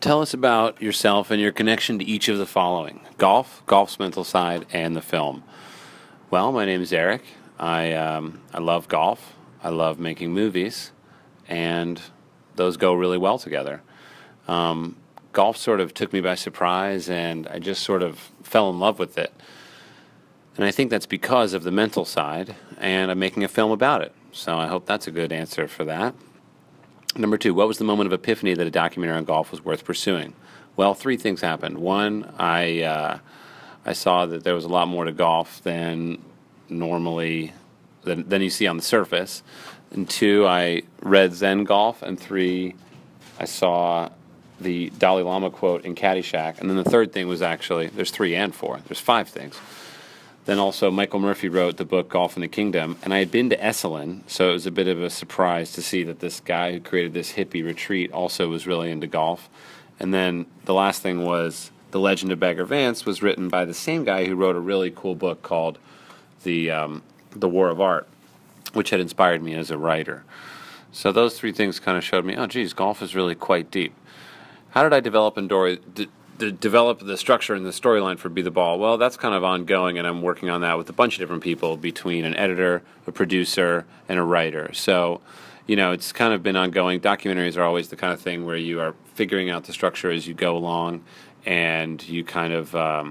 Tell us about yourself and your connection to each of the following: golf, golf's mental side, and the film. Well, my name is Eric. I love golf. I love making movies, and those go really well together. Golf sort of took me by surprise, and I just sort of fell in love with it. And I think that's because of the mental side, and I'm making a film about it. So I hope that's a good answer for that. Number two, what was the moment of epiphany that a documentary on golf was worth pursuing? Well, three things happened. One, I saw that there was a lot more to golf than normally than you see on the surface. And two, I read Zen Golf. And three, I saw the Dalai Lama quote in Caddyshack. And then the third thing was actually, there's three and four. There's five things. Then also Michael Murphy wrote the book Golf in the Kingdom, and I had been to Esalen, so it was a bit of a surprise to see that this guy who created this hippie retreat also was really into golf. And then the last thing was The Legend of Bagger Vance was written by the same guy who wrote a really cool book called The War of Art, which had inspired me as a writer. So those three things kind of showed me, oh geez, golf is really quite deep. How did I develop develop the structure and the storyline for Be the Ball? Well, that's kind of ongoing, and I'm working on that with a bunch of different people between an editor, a producer, and a writer. So, it's kind of been ongoing. Documentaries are always the kind of thing where you are figuring out the structure as you go along, and you kind of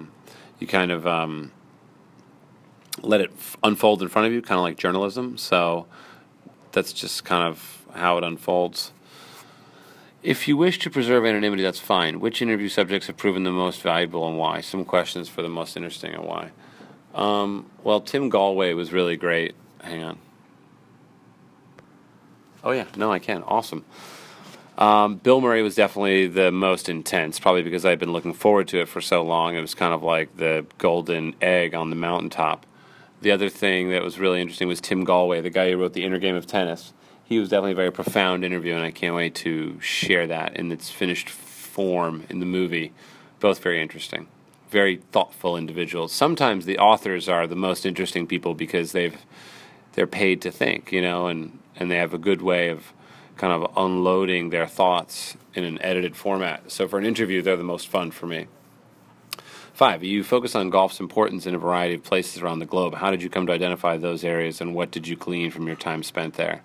let it unfold in front of you, kind of like journalism. So that's just kind of how it unfolds. If you wish to preserve anonymity, that's fine. Which interview subjects have proven the most valuable and why? Some questions for the most interesting and why. Well, Tim Galway was really great. Hang on. Oh, yeah. No, I can. Awesome. Bill Murray was definitely the most intense, probably because I'd been looking forward to it for so long. It was kind of like the golden egg on the mountaintop. The other thing that was really interesting was Tim Galway, the guy who wrote The Inner Game of Tennis. He was definitely a very profound interview, and I can't wait to share that in its finished form in the movie. Both very interesting, very thoughtful individuals. Sometimes the authors are the most interesting people because they're paid to think, and they have a good way of kind of unloading their thoughts in an edited format. So for an interview, they're the most fun for me. 5, you focus on golf's importance in a variety of places around the globe. How did you come to identify those areas, and what did you glean from your time spent there?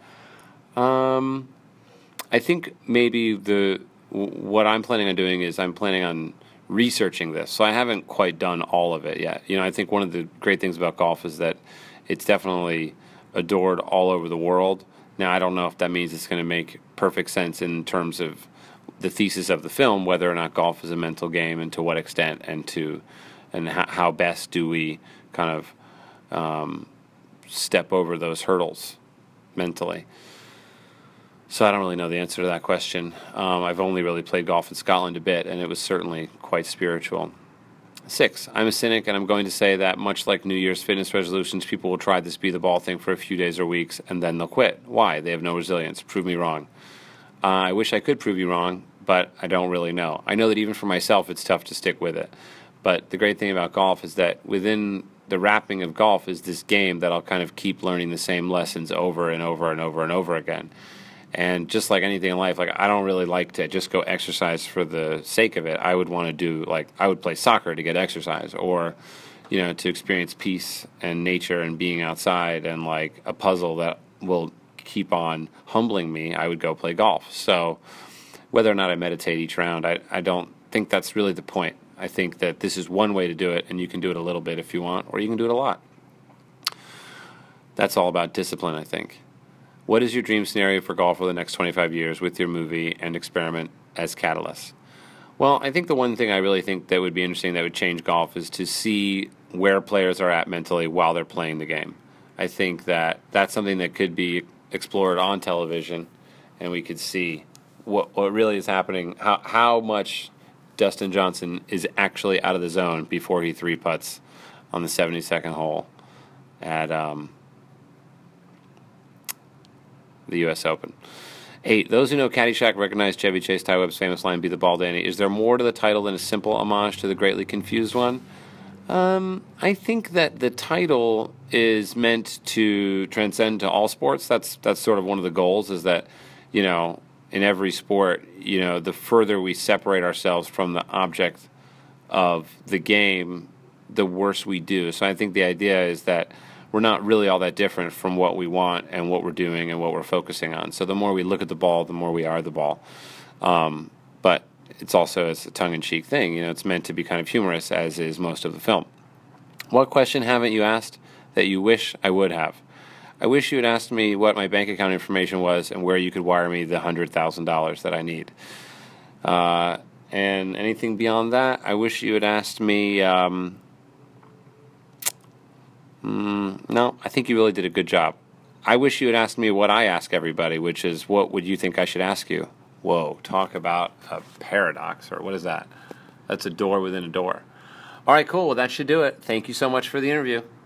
I think maybe what I'm planning on doing is I'm planning on researching this. So I haven't quite done all of it yet. I think one of the great things about golf is that it's definitely adored all over the world. Now, I don't know if that means it's going to make perfect sense in terms of the thesis of the film, whether or not golf is a mental game and to what extent, and how best do we kind of step over those hurdles mentally. So I don't really know the answer to that question. I've only really played golf in Scotland a bit, and it was certainly quite spiritual. 6, I'm a cynic, and I'm going to say that much like New Year's fitness resolutions, people will try this Be the Ball thing for a few days or weeks, and then they'll quit. Why? They have no resilience. Prove me wrong. I wish I could prove you wrong, but I don't really know. I know that even for myself, it's tough to stick with it. But the great thing about golf is that within the wrapping of golf is this game that I'll kind of keep learning the same lessons over and over and over and over again. And just like anything in life, like I don't really like to just go exercise for the sake of it. I would want to do, I would play soccer to get exercise, or, to experience peace and nature and being outside and like a puzzle that will keep on humbling me, I would go play golf. So whether or not I meditate each round, I don't think that's really the point. I think that this is one way to do it, and you can do it a little bit if you want, or you can do it a lot. That's all about discipline, I think. What is your dream scenario for golf for the next 25 years with your movie and experiment as catalyst? Well, I think the one thing I really think that would be interesting that would change golf is to see where players are at mentally while they're playing the game. I think that that's something that could be explored on television, and we could see what really is happening, how much Dustin Johnson is actually out of the zone before he three-putts on the 72nd hole at the U.S. Open. 8, those who know Caddyshack recognize Chevy Chase, Ty Webb's famous line, "Be the ball, Danny." Is there more to the title than a simple homage to the greatly confused one? I think that the title is meant to transcend to all sports. That's sort of one of the goals, is that, in every sport, the further we separate ourselves from the object of the game, the worse we do. So I think the idea is that we're not really all that different from what we want and what we're doing and what we're focusing on. So the more we look at the ball, the more we are the ball. But it's a tongue-in-cheek thing. It's meant to be kind of humorous, as is most of the film. What question haven't you asked that you wish I would have? I wish you had asked me what my bank account information was and where you could wire me the $100,000 that I need. And anything beyond that, I wish you had asked me... no, I think you really did a good job. I wish you had asked me what I ask everybody, which is, what would you think I should ask you? Whoa, talk about a paradox, or what is that? That's a door within a door. All right, cool. Well, that should do it. Thank you so much for the interview.